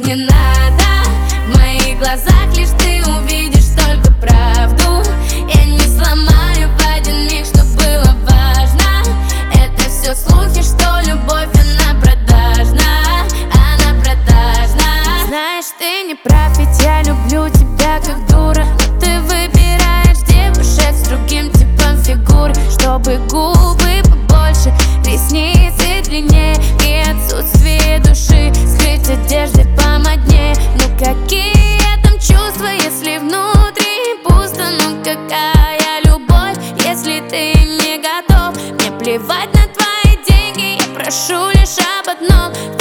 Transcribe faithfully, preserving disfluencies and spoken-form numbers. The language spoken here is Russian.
не надо. В моих глазах лишь ты увидишь только правду. Я не сломаю в один миг, что было важно. Это все слухи, что любовь, она продажна. Она продажна. Знаешь, ты не прав, ведь я люблю тебя как дура. Но ты выбираешь девушек с другим типом фигуры, чтобы губы побольше, ресницы длиннее и отсутствие души скрыть одеждой помоднее. Ну какие там чувства, если внутри пусто? Ну какая любовь, если ты не готов? Мне плевать на твои деньги, я прошу лишь об одном.